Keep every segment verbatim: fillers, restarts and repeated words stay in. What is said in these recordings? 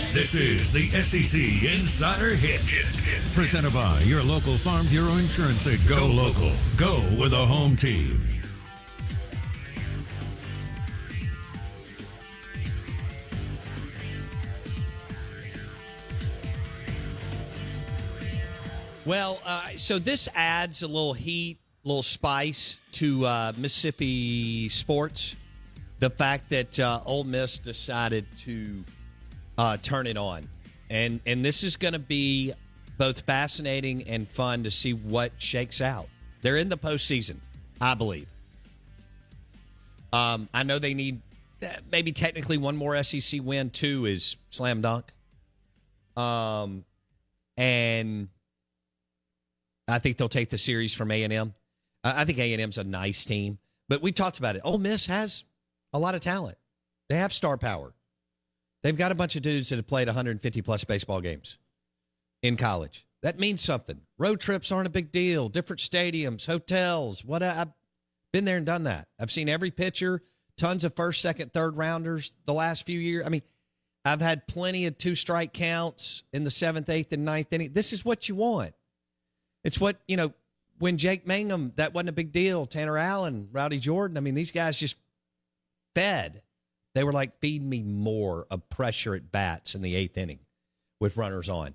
This is the S E C Insider Hit. Presented by your local Farm Bureau Insurance agent. Go local. Go with a home team. Well, uh, so this adds a little heat, a little spice to uh, Mississippi sports. The fact that uh, Ole Miss decided to uh, turn it on. And, and this is going to be both fascinating and fun to see what shakes out. They're in the postseason, I believe. Um, I know they need maybe technically one more S E C win, too, is slam dunk. Um, and... I think they'll take the series from A and M. I think A and M's a nice team, but we've talked about it. Ole Miss has a lot of talent. They have star power. They've got a bunch of dudes that have played one hundred fifty plus baseball games in college. That means something. Road trips aren't a big deal. Different stadiums, hotels. What I've been there and done that. I've seen every pitcher, tons of first, second, third rounders the last few years. I mean, I've had plenty of two strike counts in the seventh, eighth, and ninth inning. This is what you want. It's what, you know, when Jake Mangum, that wasn't a big deal. Tanner Allen, Rowdy Jordan, I mean, these guys just fed. They were like, feed me more of pressure at bats in the eighth inning with runners on.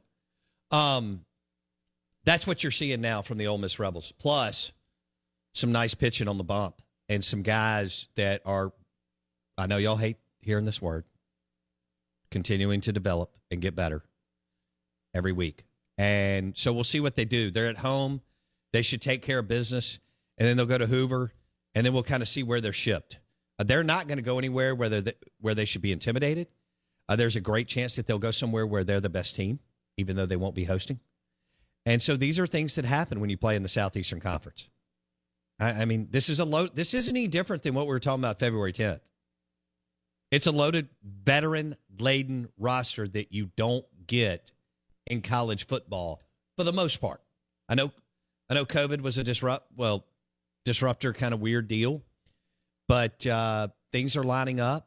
Um, that's what you're seeing now from the Ole Miss Rebels. Plus, some nice pitching on the bump and some guys that are, I know y'all hate hearing this word, continuing to develop and get better every week. And so we'll see what they do. They're at home. They should take care of business. And then they'll go to Hoover. And then we'll kind of see where they're shipped. Uh, they're not going to go anywhere where, they, where they should be intimidated. Uh, there's a great chance that they'll go somewhere where they're the best team, even though they won't be hosting. And so these are things that happen when you play in the Southeastern Conference. I, I mean, this is a load. This isn't any different than what we were talking about February tenth. It's a loaded, veteran-laden roster that you don't get in college football for the most part. I know I know COVID was a disrupt well disruptor kind of weird deal, but uh, things are lining up,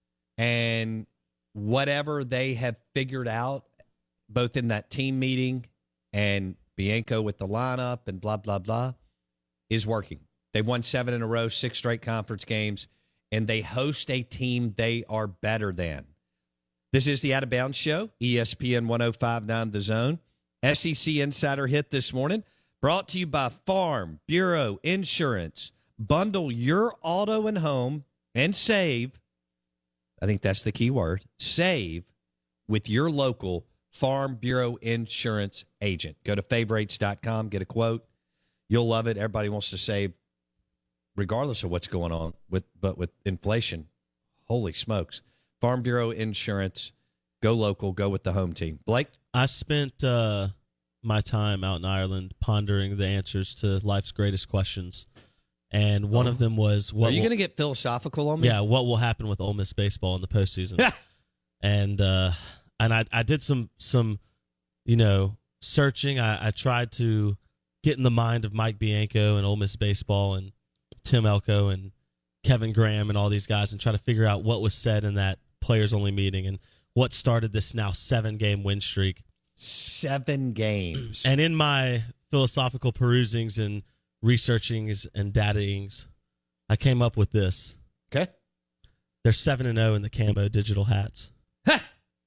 and whatever they have figured out, both in that team meeting and Bianco with the lineup and blah, blah, blah, is working. They've won seven in a row, six straight conference games, and they host a team they are better than. This is the Out of Bounds Show, E S P N one oh five point nine The Zone. S E C Insider Hit this morning, brought to you by Farm Bureau Insurance. Bundle your auto and home and save. I think that's the key word. Save with your local Farm Bureau Insurance agent. Go to favorites dot com, get a quote. You'll love it. Everybody wants to save regardless of what's going on, with but with inflation. Holy smokes. Farm Bureau Insurance. Go local. Go with the home team. Blake? I spent uh, my time out in Ireland pondering the answers to life's greatest questions. And one oh. of them was... what Are you will, going to get philosophical on me? Yeah, what will happen with Ole Miss baseball in the postseason? and uh, and I, I did some, some, you know, searching. I, I tried to get in the mind of Mike Bianco and Ole Miss baseball and Tim Elko and Kevin Graham and all these guys and try to figure out what was said in that players-only meeting and what started this now seven-game win streak. Seven games. And in my philosophical perusings and researchings and dataings, I came up with this. Okay. They're seven and oh in the camo digital hats. Ha!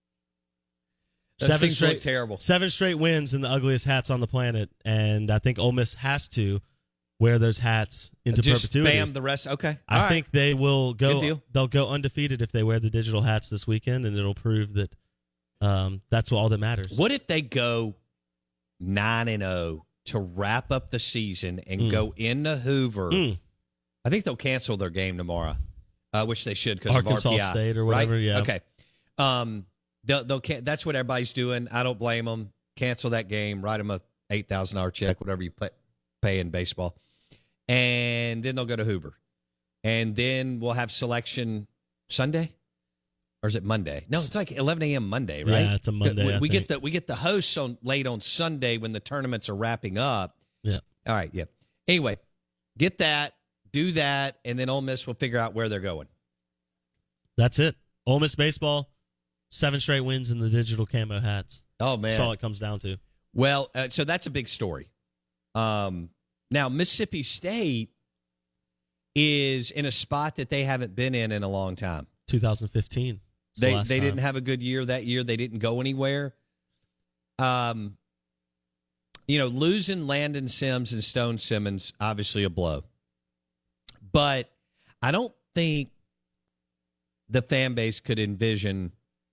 Seven straight, look terrible. Seven straight wins in the ugliest hats on the planet, and I think Ole Miss has to wear those hats into Just perpetuity. Spam the rest. Okay. I All think right. they will go. Good deal. They'll go undefeated if they wear the digital hats this weekend, and it'll prove that um, that's all that matters. What if they go nine and zero to wrap up the season and Mm. go into Hoover? Mm. I think they'll cancel their game tomorrow, uh, which they should because of Arkansas R P I, State or whatever. right? Yeah. Okay. Um, they'll they'll can- that's what everybody's doing. I don't blame them. Cancel that game. Write them a eight thousand dollar check, whatever you pay, pay in baseball. And then they'll go to Hoover. And then we'll have selection Sunday? Or is it Monday? No, it's like eleven a.m. Monday, right? Yeah, it's a Monday, We, I we think. get the we get the hosts on late on Sunday when the tournaments are wrapping up. Yeah. All right, yeah. Anyway, get that, do that, and then Ole Miss will figure out where they're going. That's it. Ole Miss baseball Seven straight wins in the digital camo hats. Oh, man. That's all it comes down to. Well, uh, so that's a big story. Um, now, Mississippi State is in a spot that they haven't been in in a long time. twenty fifteen. They the they time. didn't have a good year that year. They didn't go anywhere. Um, you know, losing Landon Sims and Stone Simmons, obviously a blow. But I don't think the fan base could envision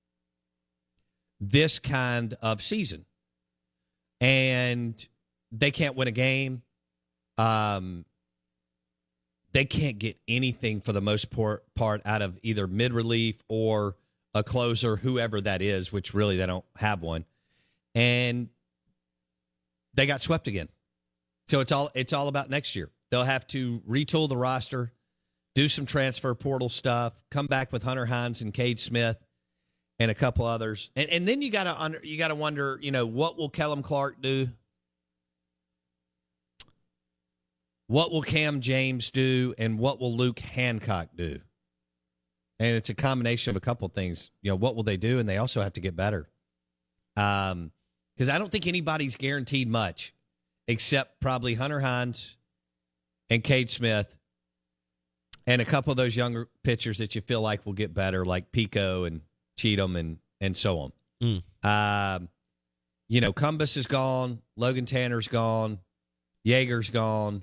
this kind of season. And they can't win a game. Um, they can't get anything for the most part out of either mid-relief or a closer, whoever that is, which really they don't have one. And they got swept again. So it's all it's all about next year. They'll have to retool the roster, do some transfer portal stuff, come back with Hunter Hines and Cade Smith and a couple others. And and then you got to under you got to wonder, you know, what will Kellum Clark do? What will Cam James do, and what will Luke Hancock do? And it's a combination of a couple of things. You know, what will they do? And they also have to get better. Um, because I don't think anybody's guaranteed much, except probably Hunter Hines and Cade Smith, and a couple of those younger pitchers that you feel like will get better, like Pico and Cheatham and and so on. Mm. Um, you know, Cumbus is gone, Logan Tanner's gone, Yeager's gone.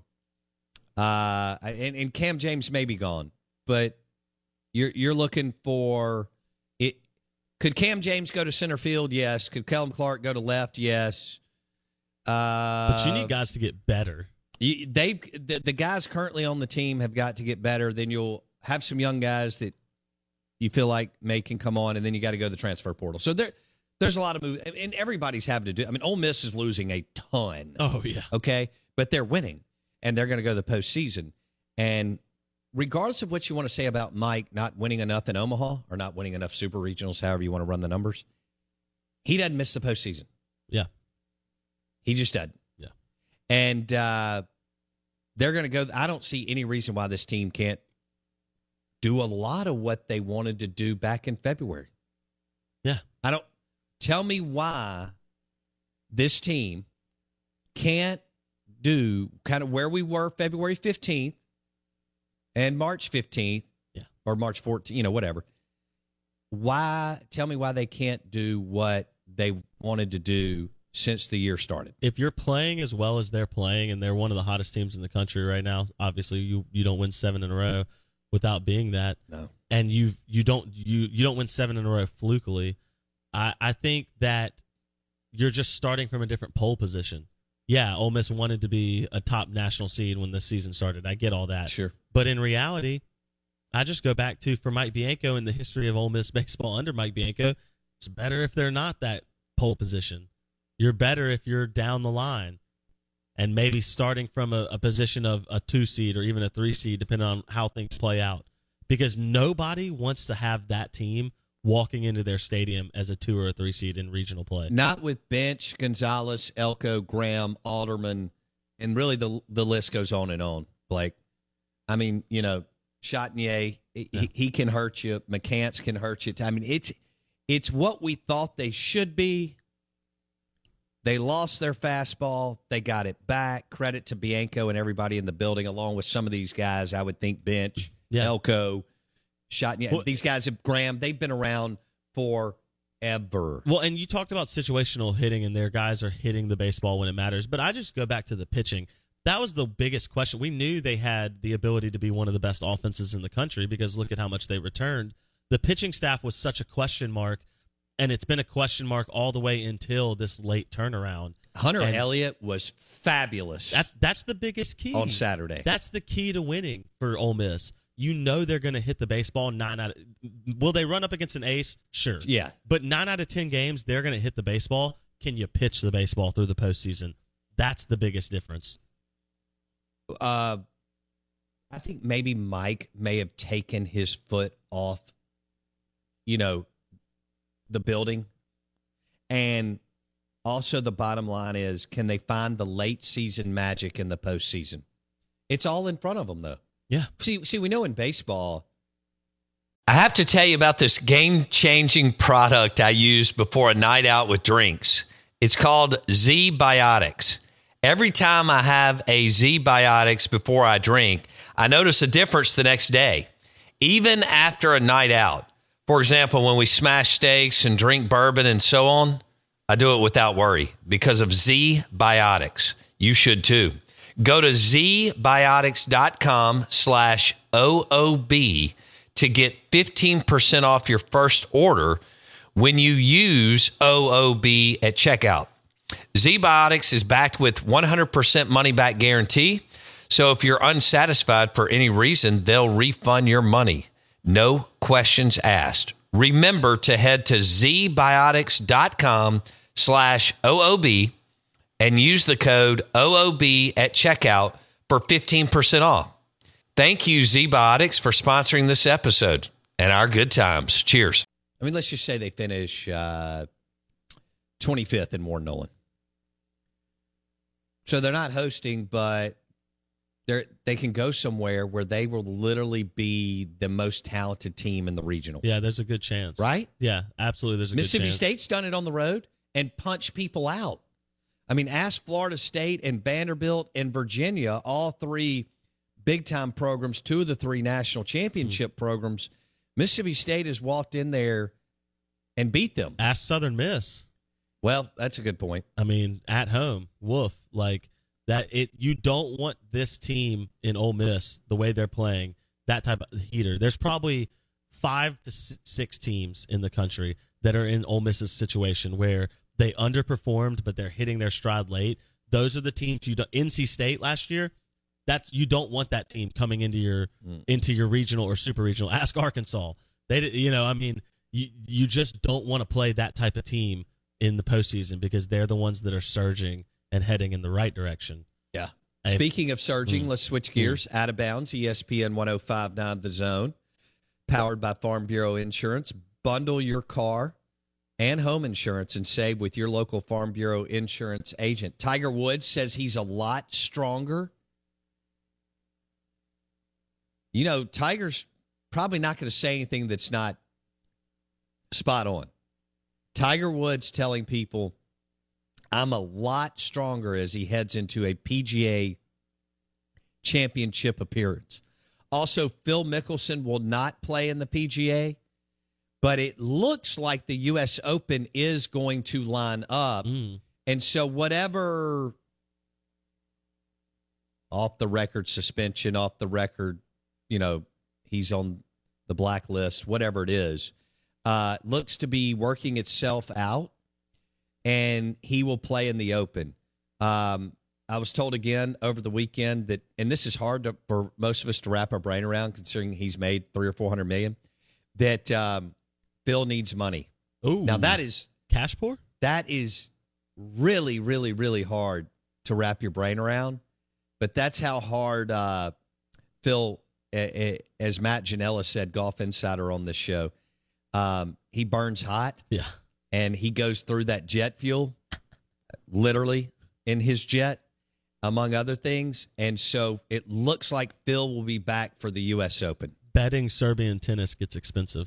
Uh, and, and Cam James may be gone, but you're you're looking for it. Could Cam James go to center field? Yes. Could Kellum Clark go to left? Yes. Uh, but you need guys to get better. You, they've the, the guys currently on the team have got to get better. Then you'll have some young guys that you feel like may can come on, and then you got to go to the transfer portal. So there, there's a lot of move, and everybody's having to do. I mean, Ole Miss is losing a ton. Oh yeah. Okay, but they're winning. And they're going to go to the postseason. And regardless of what you want to say about Mike not winning enough in Omaha or not winning enough super regionals, however you want to run the numbers, he doesn't miss the postseason. Yeah. He just doesn't. Yeah. And uh, they're going to go. I don't see any reason why this team can't do a lot of what they wanted to do back in February. Yeah. I don't. Tell me why this team can't do kind of where we were February fifteenth and March fifteenth, yeah, or March fourteenth, you know, whatever. Why? Tell me why they can't do what they wanted to do since the year started. If you're playing as well as they're playing, and they're one of the hottest teams in the country right now, obviously you you don't win seven in a row without being that. No. And you you don't you you don't win seven in a row flukily. I I think that you're just starting from a different pole position. Yeah, Ole Miss wanted to be a top national seed when the season started. I get all that. Sure. But in reality, I just go back to, for Mike Bianco and the history of Ole Miss baseball under Mike Bianco, it's better if they're not that pole position. You're better if you're down the line and maybe starting from a, a position of a two seed or even a three seed, depending on how things play out. Because nobody wants to have that team walking into their stadium as a two or a three seed in regional play. Not with Bench, Gonzalez, Elko, Graham, Alderman, and really the the list goes on and on, Blake. I mean, you know, Chatinier, yeah. he, he can hurt you. McCants can hurt you. I mean, it's it's what we thought they should be. They lost their fastball. They got it back. Credit to Bianco and everybody in the building, along with some of these guys. I would think Bench, yeah. Elko, Shot, yeah, well, these guys have Graham. They've been around forever. Well, and you talked about situational hitting, and their guys are hitting the baseball when it matters. But I just go back to the pitching. That was the biggest question. We knew they had the ability to be one of the best offenses in the country because look at how much they returned. The pitching staff was such a question mark, and it's been a question mark all the way until this late turnaround. Hunter and Elliott was fabulous. That, that's the biggest key on Saturday. That's the key to winning for Ole Miss. You know they're going to hit the baseball nine out of – will they run up against an ace? Sure. Yeah. But nine out of ten games, they're going to hit the baseball. Can you pitch the baseball through the postseason? That's the biggest difference. Uh, I think maybe Mike may have taken his foot off, you know, the building. And also the bottom line is, can they find the late season magic in the postseason? It's all in front of them, though. Yeah. See, see, we know in baseball, I have to tell you about this game-changing product I use before a night out with drinks. It's called Z-Biotics. Every time I have a Z-Biotics before I drink, I notice a difference the next day, even after a night out. For example, when we smash steaks and drink bourbon and so on, I do it without worry because of Z-Biotics. You should too. Go to zbiotics.com slash OOB to get fifteen percent off your first order when you use O O B at checkout. Z-Biotics is backed with one hundred percent money-back guarantee, so if you're unsatisfied for any reason, they'll refund your money. No questions asked. Remember to head to zbiotics.com slash OOB and use the code O O B at checkout for fifteen percent off. Thank you, Z-Biotics, for sponsoring this episode and our good times. Cheers. I mean, let's just say they finish uh, twenty-fifth in Warren Nolan. So they're not hosting, but they they can go somewhere where they will literally be the most talented team in the regional. Yeah, there's a good chance. Right? Yeah, absolutely. There's a Mississippi good chance. State's done it on the road and punched people out. I mean, ask Florida State and Vanderbilt and Virginia, all three big-time programs, two of the three national championship mm-hmm. programs. Mississippi State has walked in there and beat them. Ask Southern Miss. Well, that's a good point. I mean, at home, woof. Like, that. It. You don't want this team in Ole Miss, the way they're playing, that type of heater. There's probably five to six teams in the country that are in Ole Miss's situation where they underperformed, but they're hitting their stride late. Those are the teams you don't. N C State last year, that's you don't want that team coming into your mm. into your regional or super regional. Ask Arkansas. They, you know, I mean, you you just don't want to play that type of team in the postseason because they're the ones that are surging and heading in the right direction. Yeah. I, Speaking of surging, mm, let's switch gears. Mm. Out of bounds, E S P N one oh five point nine The Zone, powered by Farm Bureau Insurance. Bundle your car and home insurance and save with your local Farm Bureau insurance agent. Tiger Woods says he's a lot stronger. You know, Tiger's probably not going to say anything that's not spot on. Tiger Woods telling people, I'm a lot stronger as he heads into a P G A championship appearance. Also, Phil Mickelson will not play in the P G A, but it looks like the U S Open is going to line up. Mm. And so whatever off-the-record suspension, off-the-record, you know, he's on the blacklist, whatever it is, uh, looks to be working itself out, and he will play in the Open. Um, I was told again over the weekend that, and this is hard to, for most of us to wrap our brain around, considering he's made three or four hundred million, that um, Phil needs money. Ooh, now that is cash poor. That is really, really, really hard to wrap your brain around. But that's how hard uh, Phil, as Matt Janella said, Golf Insider on this show, um, he burns hot. Yeah. And he goes through that jet fuel, literally, in his jet, among other things. And so it looks like Phil will be back for the U S Open. Betting Serbian tennis gets expensive.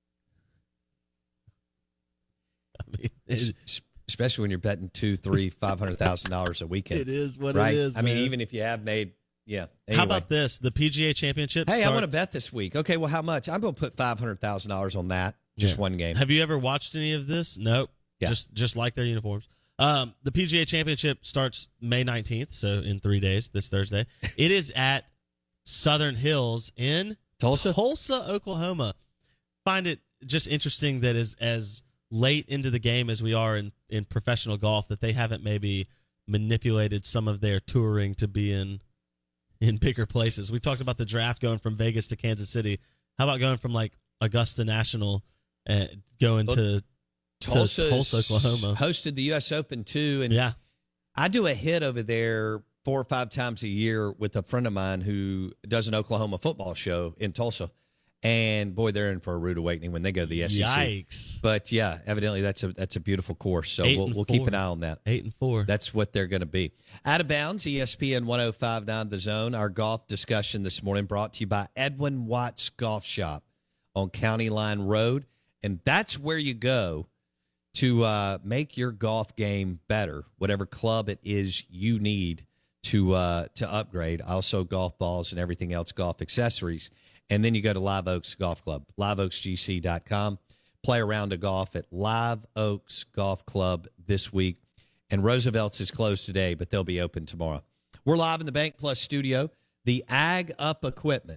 I mean, it, especially when you're betting two, three, five hundred thousand dollars a weekend. It is what right? it is. I man. mean, even if you have made, yeah. Anyway. How about this? The P G A Championship. Hey, starts... I want to bet this week. Okay, well, how much? I'm going to put five hundred thousand dollars on that. Just yeah. one game. Have you ever watched any of this? Nope. Yeah. Just just like their uniforms. Um, the P G A Championship starts May nineteenth, so in three days, this Thursday. It is at Southern Hills in Tulsa, Tulsa, Oklahoma. Find it just interesting that as as late into the game as we are in, in professional golf, that they haven't maybe manipulated some of their touring to be in in bigger places. We talked about the draft going from Vegas to Kansas City. How about going from like Augusta National and uh, going well, to, to Tulsa, Oklahoma? Hosted the U S Open too, and yeah, I do a hit over there four or five times a year with a friend of mine who does an Oklahoma football show in Tulsa. And boy, they're in for a rude awakening when they go to the S E C. Yikes! But yeah, evidently that's a that's a beautiful course. So Eight we'll we'll keep an eye on that. Eight and four. That's what they're going to be. Out of bounds, E S P N one oh five point nine The Zone. Our golf discussion this morning brought to you by Edwin Watts Golf Shop on County Line Road. And that's where you go to uh, make your golf game better, whatever club it is you need to uh, to upgrade. Also, golf balls and everything else, golf accessories. And then you go to Live Oaks Golf Club, live oaks g c dot com. Play a round of golf at Live Oaks Golf Club this week. And Roosevelt's is closed today, but they'll be open tomorrow. We're live in the Bank Plus studio. The Ag Up Equipment.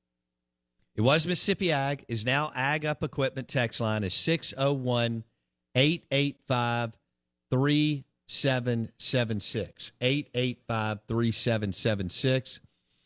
It was Mississippi Ag, is now Ag Up Equipment. Text line is six oh one, eight eight five, three seven seven six. eight eight five, three seven seven six.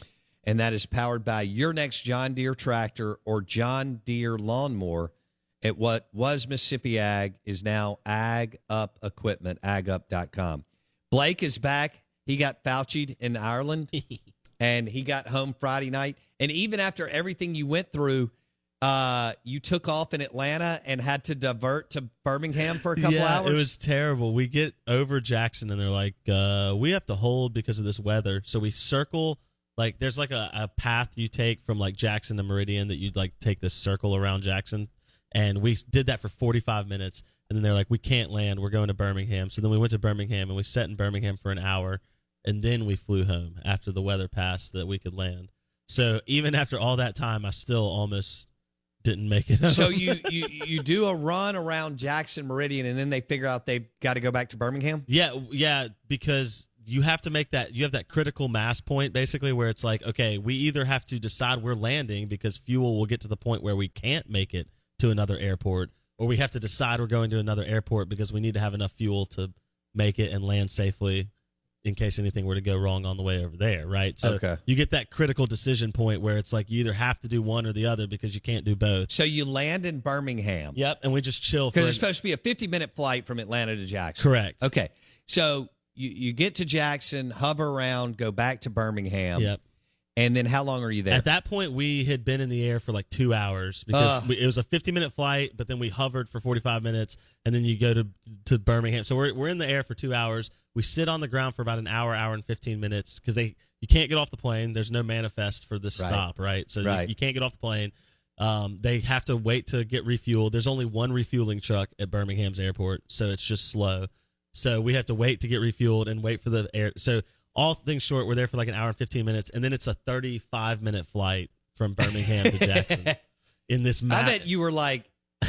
And that is powered by your next John Deere tractor or John Deere lawnmower. At what was Mississippi Ag is now Ag Up Equipment, ag up dot com. Blake is back. He got Fauci'd in Ireland, and he got home Friday night. And even after everything you went through, uh, you took off in Atlanta and had to divert to Birmingham for a couple yeah, hours? It was terrible. We get over Jackson, and they're like, uh, we have to hold because of this weather. So we circle. Like, there's like a, a path you take from, like, Jackson to Meridian that you'd, like, take this circle around Jackson. And we did that for forty-five minutes. And then they're like, we can't land. We're going to Birmingham. So then we went to Birmingham, and we sat in Birmingham for an hour. And then we flew home after the weather passed that we could land. So even after all that time, I still almost didn't make it home. So you, you, you do a run around Jackson Meridian, and then they figure out they've got to go back to Birmingham? Yeah, yeah, because you have to make that – you have that critical mass point basically where it's like, okay, we either have to decide we're landing because fuel will get to the point where we can't make it to another airport, or we have to decide we're going to another airport because we need to have enough fuel to make it and land safely in case anything were to go wrong on the way over there, right? So okay. You get that critical decision point where it's like you either have to do one or the other because you can't do both. So you land in Birmingham. Yep, and we just chill. Because it's supposed to be a fifty-minute flight from Atlanta to Jackson. Correct. Okay. So you, you get to Jackson, hover around, go back to Birmingham. Yep. And then how long are you there? At that point, we had been in the air for like two hours because Uh. we, it was a fifty-minute flight, but then we hovered for forty-five minutes, and then you go to to Birmingham. So we're we're in the air for two hours. We sit on the ground for about an hour, hour and fifteen minutes because they you can't get off the plane. There's no manifest for this Right. stop, right? So Right. You, you can't get off the plane. Um, they have to wait to get refueled. There's only one refueling truck at Birmingham's airport, so it's just slow. So we have to wait to get refueled and wait for the air. So all things short, we're there for like an hour and fifteen minutes, and then it's a thirty-five minute flight from Birmingham to Jackson. In this, ma- I bet you were like,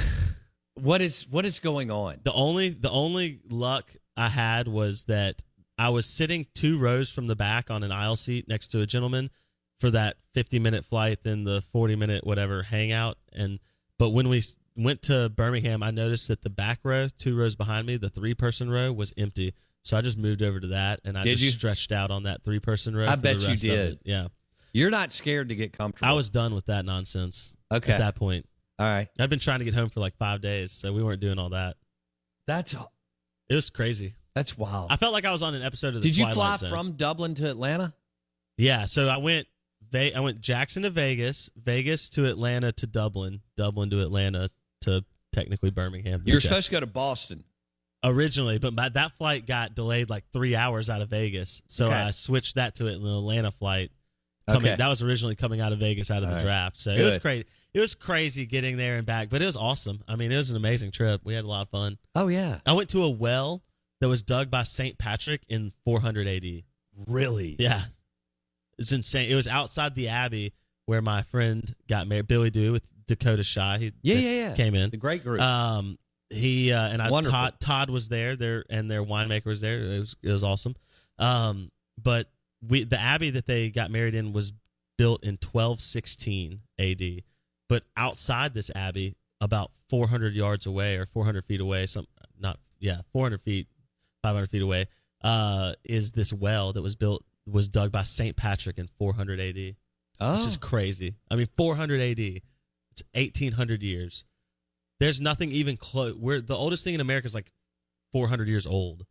"What is what is going on?" the only the only luck I had was that I was sitting two rows from the back on an aisle seat next to a gentleman for that fifty minute flight, then the forty minute whatever hangout. And but when we went to Birmingham, I noticed that the back row, two rows behind me, the three person row was empty. So I just moved over to that, and I Did just you? stretched out on that three person row. I for bet the you rest of did. it. Yeah, You're not scared to get comfortable. I was done with that nonsense. Okay. At that point, All right. I'd been trying to get home for like five days, so we weren't doing all that. That's It was crazy. that's wild. I felt like I was on an episode of the Did you Twilight fly Zone. from Dublin to Atlanta? Yeah, so I went Ve- I went Jackson to Vegas, Vegas to Atlanta to Dublin, Dublin to Atlanta to technically Birmingham. You were Okay. supposed to go to Boston. Originally, but my, that flight got delayed like three hours out of Vegas, so Okay. I switched that to an Atlanta flight. Coming, Okay. That was originally coming out of Vegas out of All the right. draft, so it was Good. crazy. It was crazy getting there and back, but it was awesome. I mean, it was an amazing trip. We had a lot of fun. Oh yeah. I went to a well that was dug by Saint Patrick in four hundred A D. Really? Yeah. It's insane. It was outside the Abbey where my friend got married, Billy Dew with Dakota Shy. He Yeah, that yeah, yeah. came in. The great group. Um, he uh, and I, Wonderful. Todd, Todd was there, there, and their winemaker was there. It was it was awesome. Um, but we the Abbey that they got married in was built in twelve sixteen A D. But outside this Abbey, about four hundred yards away or four hundred feet away, some not yeah, four hundred feet, five hundred feet away, uh, is this well that was built was dug by Saint Patrick in four hundred A D. oh. Which is crazy. I mean, four hundred A D. It's eighteen hundred years. There's nothing even close. We're the oldest thing in America is like four hundred years old.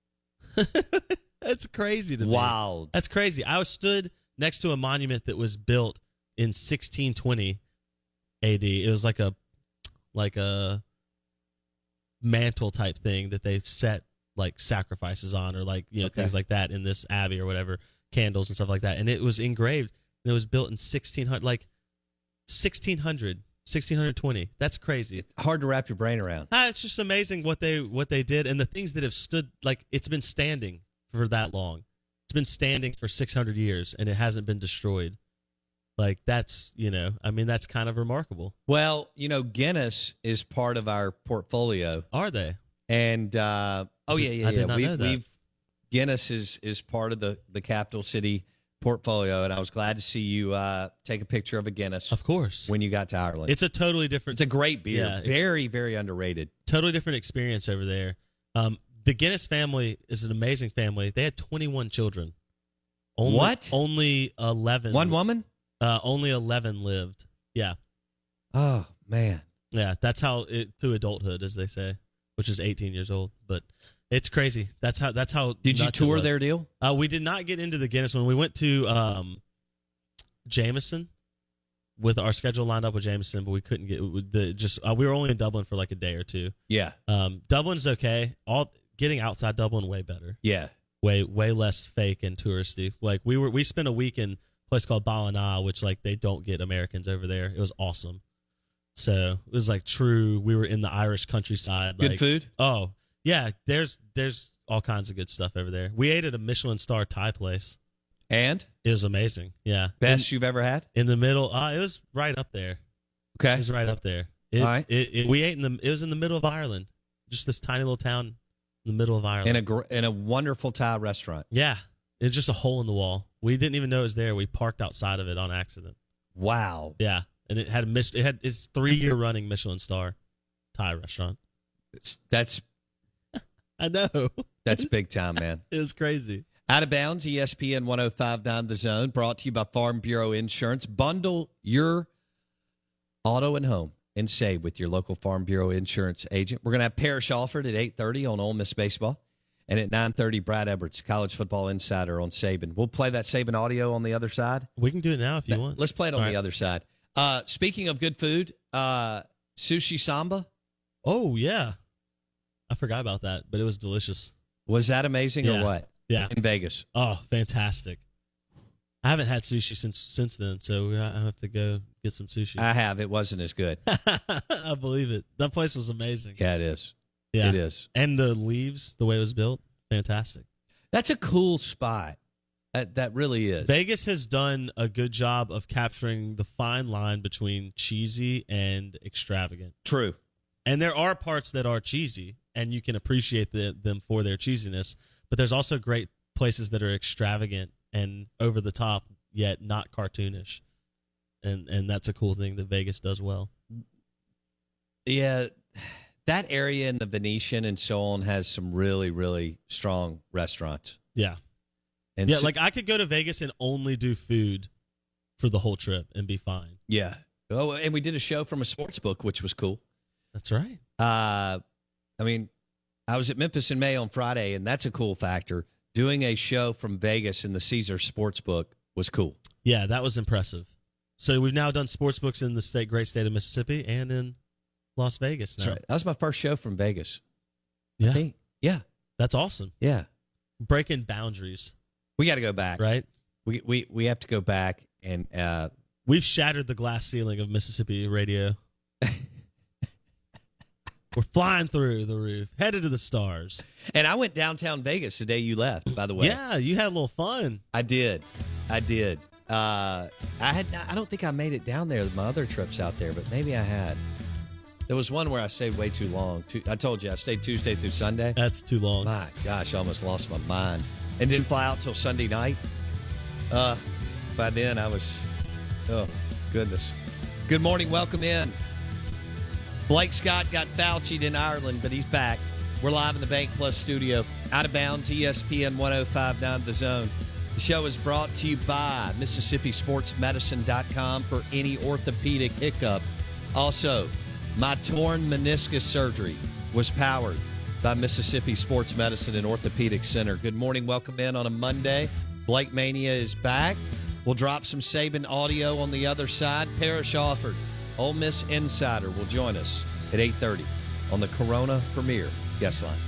That's crazy to me. Wild. That's crazy. I was stood next to a monument that was built in sixteen twenty A D. It was like a like a mantle type thing that they set like sacrifices on, or like you know Okay. things like that in this abbey or whatever, candles and stuff like that. And it was engraved, and it was built in sixteen hundred, like sixteen hundred. sixteen twenty. That's crazy. Hard to wrap your brain around. Ah, it's just amazing what they what they did and the things that have stood, like, it's been standing for that long. It's been standing for six hundred years, and it hasn't been destroyed. Like, that's, you know, I mean, that's kind of remarkable. Well, you know, Guinness is part of our portfolio. Are they? And, uh, oh, yeah, yeah, I yeah. did not we've, know that. We've, Guinness is, is part of the, the Capital City portfolio, and I was glad to see you uh, take a picture of a Guinness. Of course. When you got to Ireland. It's a totally different. It's a great beer. Yeah, very, very underrated. Totally different experience over there. Um, the Guinness family is an amazing family. They had twenty-one children. Only, What? Only eleven. One woman? Uh, only eleven lived. Yeah. Oh, man. Yeah, that's how it through adulthood, as they say, which is eighteen years old. But it's crazy. That's how. That's how. Did you nuts it tour was. their deal? Uh, we did not get into the Guinness one. We went to um, Jameson with our schedule lined up with Jameson, but we couldn't get with the just. Uh, we were only in Dublin for like a day or two. Yeah. Um, Dublin's okay. All getting outside Dublin way better. Yeah. Way way less fake and touristy. Like we were, we spent a week in a place called Ballina, which like they don't get Americans over there. It was awesome. So it was like true. We were in the Irish countryside. Good like, food? Oh yeah, there's there's all kinds of good stuff over there. We ate at a Michelin star Thai place. And? It was amazing. Yeah, Best in, you've ever had? in the middle. Uh, it was right up there. Okay. It was right up there. It, All right. It, it, we ate in the. It was in the middle of Ireland, just this tiny little town in the middle of Ireland. In a gr- in a wonderful Thai restaurant. Yeah, it's just a hole in the wall. We didn't even know it was there. We parked outside of it on accident. Wow. Yeah, and it had a Mich- it had its three year running Michelin star Thai restaurant. It's, that's I know. that's big time, man. It was crazy. Out of bounds, E S P N one oh five point nine The Zone, brought to you by Farm Bureau Insurance. Bundle your auto and home and save with your local Farm Bureau Insurance agent. We're going to have Parrish Alford at eight thirty on Ole Miss Baseball. And at nine thirty, Brad Edwards, College Football Insider on Saban. We'll play that Saban audio on the other side. We can do it now if you Now, want. Let's play it on All the right. other side. Uh, speaking of good food, uh, Sushi Samba, Oh yeah, I forgot about that, but it was delicious. was that amazing Yeah. or what? Yeah. In Vegas. Oh, fantastic. I haven't had sushi since since then, so I have to go get some sushi. I have. It wasn't as good. I believe it. That place was amazing. Yeah, it is. Yeah. It is. And the leaves, the way it was built, fantastic. That's a cool spot. That, that really is. Vegas has done a good job of capturing the fine line between cheesy and extravagant. True. And there are parts that are cheesy, and you can appreciate the, them for their cheesiness. But there's also great places that are extravagant and over the top, yet not cartoonish. And and that's a cool thing that Vegas does well. Yeah, that area in the Venetian and so on has some really, really strong restaurants. Yeah. And yeah, so- like I could go to Vegas and only do food for the whole trip and be fine. yeah. Oh, and we did a show from a sports book, which was cool. That's right. Uh, I mean, I was at Memphis in May on Friday, and that's a cool factor. Doing a show from Vegas in the Caesar Sportsbook was cool. Yeah, that was impressive. So we've now done sports books in the state, great state of Mississippi and in Las Vegas now. That's right. That was my first show from Vegas. Yeah, I think. Yeah. that's awesome. Yeah. Breaking boundaries, We got to go back. right? We, we, we have to go back and uh, We've shattered the glass ceiling of Mississippi radio. We're flying through the roof, headed to the stars. and I went downtown Vegas the day you left, by the way. Yeah, you had a little fun. I did. I did. Uh, I had. I don't think I made it down there my other trips out there, but maybe I had. There was one where I stayed way too long. Tu- I told you I stayed Tuesday through Sunday. That's too long. My gosh, I almost lost my mind. And didn't fly out till Sunday night. Uh, by then I was, oh, goodness. Good morning. Welcome in. Blake Scott got Fauci'd in Ireland, but he's back. We're live in the Bank Plus studio. Out of bounds, E S P N one oh five point nine The Zone. The show is brought to you by Mississippi Sports Medicine dot com for any orthopedic hiccup. Also, my torn meniscus surgery was powered by Mississippi Sports Medicine and Orthopedic Center. Good morning. Welcome in on a Monday. Blake Mania is back. We'll drop some Saban audio on the other side. Parrish Alford, Ole Miss Insider, will join us at eight thirty on the Corona Premier Guest Line.